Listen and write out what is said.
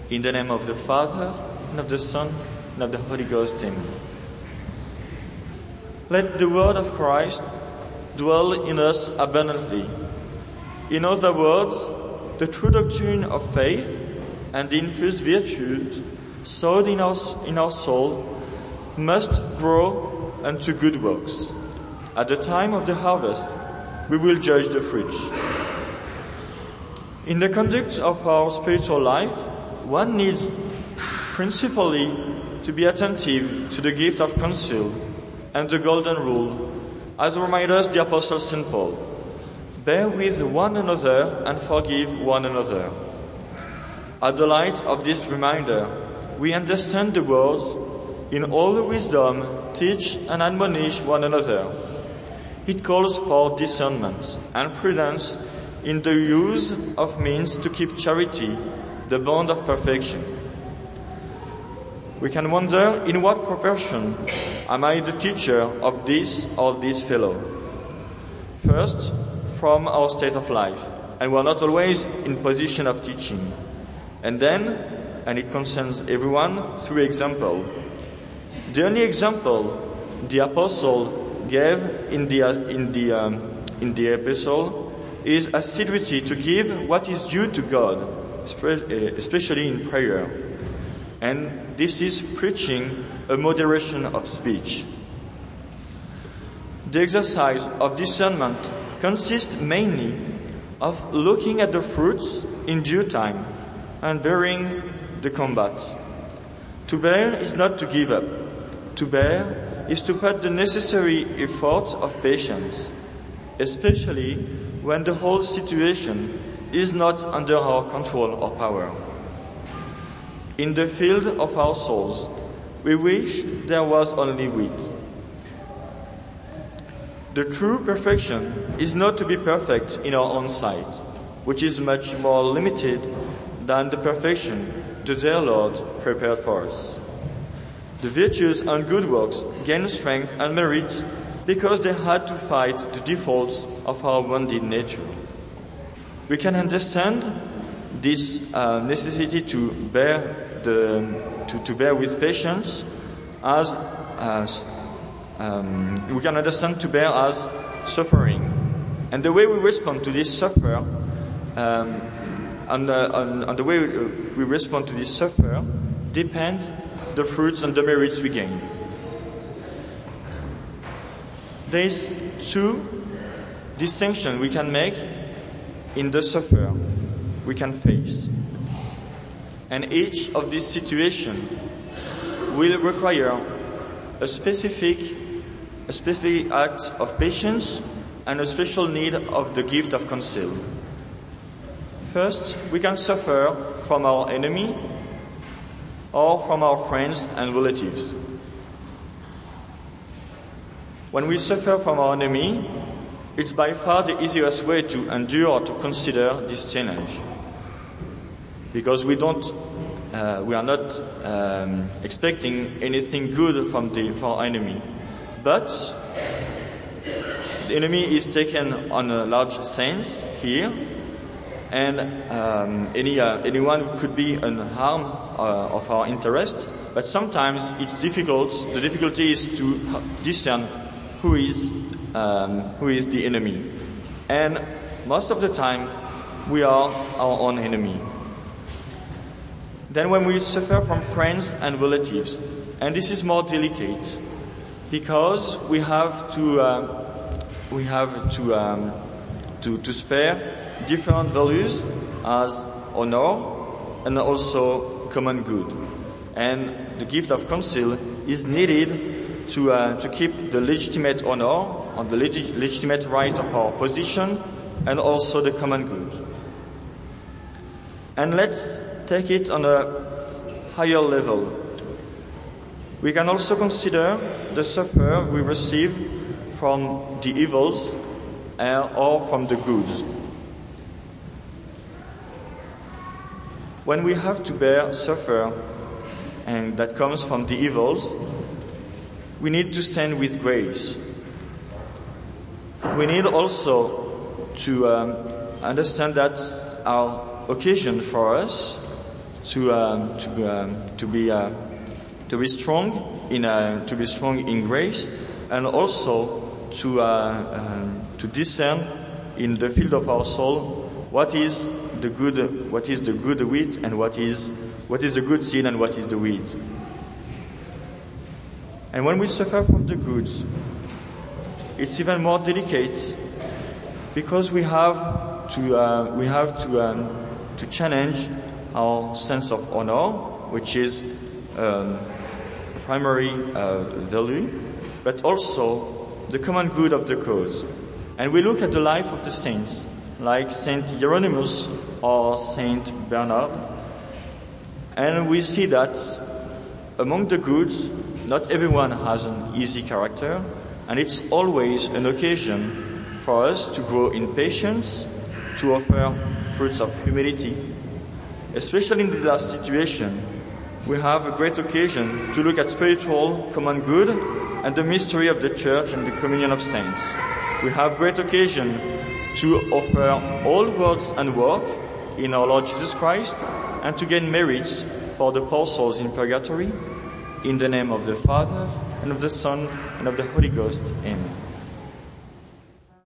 In the name of the Father, and of the Son, and of the Holy Ghost. Amen. Let the word of Christ dwell in us abundantly. In other words, the true doctrine of faith and the infused virtues sowed in our soul must grow unto good works. At the time of the harvest, we will judge the fruits. In the conduct of our spiritual life, one needs principally to be attentive to the gift of counsel and the golden rule, as reminds us the Apostle St. Paul. Bear with one another and forgive one another. At the light of this reminder, we understand the words, in all wisdom, teach and admonish one another. It calls for discernment and prudence in the use of means to keep charity, the bond of perfection. We can wonder, in what proportion am I the teacher of this or this fellow? First, from our state of life, and we are not always in position of teaching. And then, and it concerns everyone, through example. The only example the apostle gave in the epistle is assiduity to give what is due to God, especially in prayer. And this is preaching a moderation of speech. The exercise of discernment consists mainly of looking at the fruits in due time and bearing the combat. To bear is not to give up. To bear is to put the necessary effort of patience, especially when the whole situation is not under our control or power. In the field of our souls, we wish there was only wheat. The true perfection is not to be perfect in our own sight, which is much more limited than the perfection the dear Lord prepared for us. The virtues and good works gain strength and merit because they had to fight the defaults of our wounded nature. We can understand this necessity to bear with patience as we can understand to bear as suffering, and the way we respond to this suffer, and the way we respond to this suffer, depend the fruits and the merits we gain. There is two distinctions we can make in the suffer we can face, and each of these situations will require a specific act of patience and a special need of the gift of counsel. First, we can suffer from our enemy or from our friends and relatives. When we suffer from our enemy, it's by far the easiest way to endure or to consider this challenge, because we are not expecting anything good from our enemy. But the enemy is taken on a large sense here, and anyone who could be an harm of our interest. But sometimes it's difficult. The difficulty is to discern who is the enemy, and most of the time we are our own enemy. Then when we suffer from friends and relatives, and this is more delicate, because we have to spare different values as honor and also common good, and the gift of counsel is needed to keep the legitimate honor and the legitimate right of our position and also the common good. And let's take it on a higher level. We can also consider the suffer we receive from the evils or from the goods. When we have to bear suffer, and that comes from the evils, we need to stand with grace. We need also to understand that our occasion for us to be strong in grace, and also to discern in the field of our soul what is the good wheat and what is the good seed and what is the weed. And when we suffer from the goods, it's even more delicate, because we have to challenge our sense of honor, which is primary value, but also the common good of the cause. And we look at the life of the saints, like Saint Hieronymus or Saint Bernard, and we see that among the goods, not everyone has an easy character, and it's always an occasion for us to grow in patience, to offer fruits of humility. Especially in the last situation, we have a great occasion to look at spiritual common good and the mystery of the Church and the communion of saints. We have great occasion to offer all words and work in our Lord Jesus Christ, and to gain merits for the poor souls in purgatory. In the name of the Father, and of the Son, and of the Holy Ghost. Amen.